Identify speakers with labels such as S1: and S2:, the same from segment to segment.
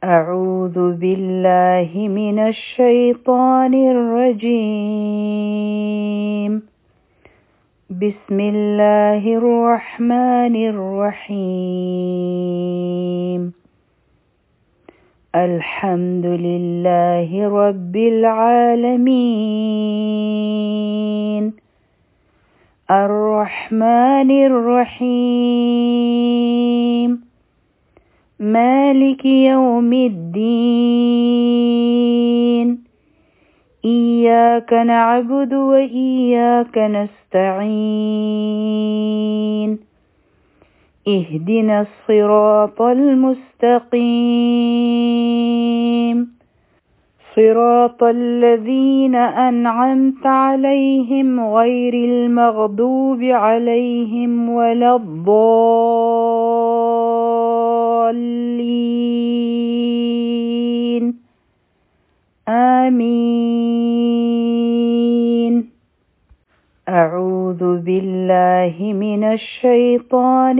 S1: أعوذ بالله من الشيطان الرجيم. بسم الله الرحمن الرحيم. الحمد لله رب العالمين. الرحمن الرحيم. مالك يوم الدين. إياك نعبد وإياك نستعين. اهدنا الصراط المستقيم. صراط الذين أنعمت عليهم غير المغضوب عليهم ولا الضالين. آمين. أعوذ بالله من الشيطان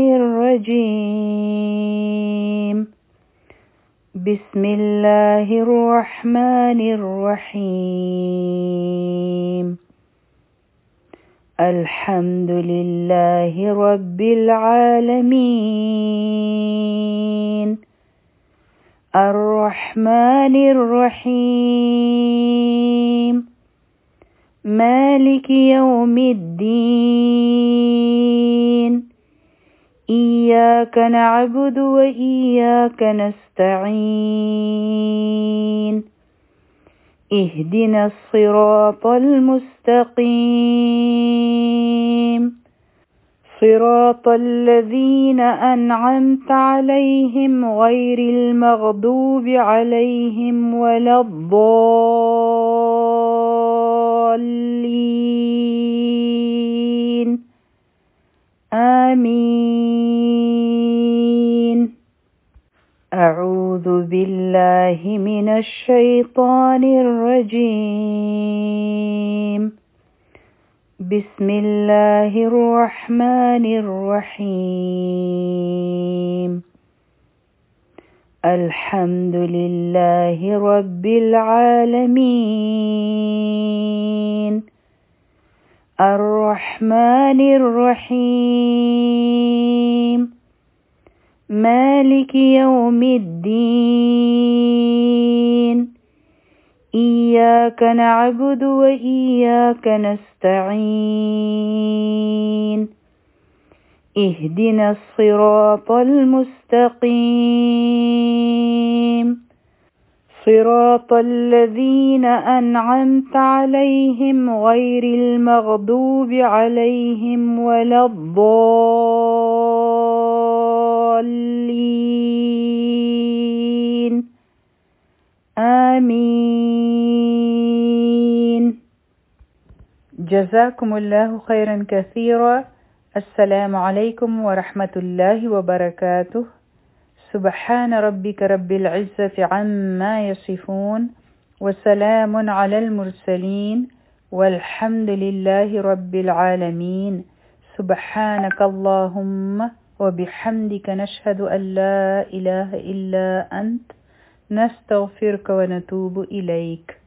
S1: الرجيم. بسم الله الرحمن الرحيم. الحمد لله رب العالمين. الرحمن الرحيم. مالك يوم الدين. إياك نعبد وإياك نستعين. اهدنا الصراط المستقيم. صراط الذين أنعمت عليهم غير المغضوب عليهم ولا الضالين. آمين. أعوذ بالله من الشيطان الرجيم. بسم الله الرحمن الرحيم. الحمد لله رب العالمين. الرحمن الرحيم. مالك يوم الدين. إياك نعبد وإياك نستعين. اهدنا الصراط المستقيم. صراط الذين أنعمت عليهم غير المغضوب عليهم ولا الضالين. آمين. جزاكم الله خيرا كثيرا. السلام عليكم ورحمة الله وبركاته. سبحان ربك رب العزة عما يصفون، وسلام على المرسلين، والحمد لله رب العالمين. سبحانك اللهم وبحمدك نشهد أن لا إله إلا أنت، نستغفرك ونتوب إليك.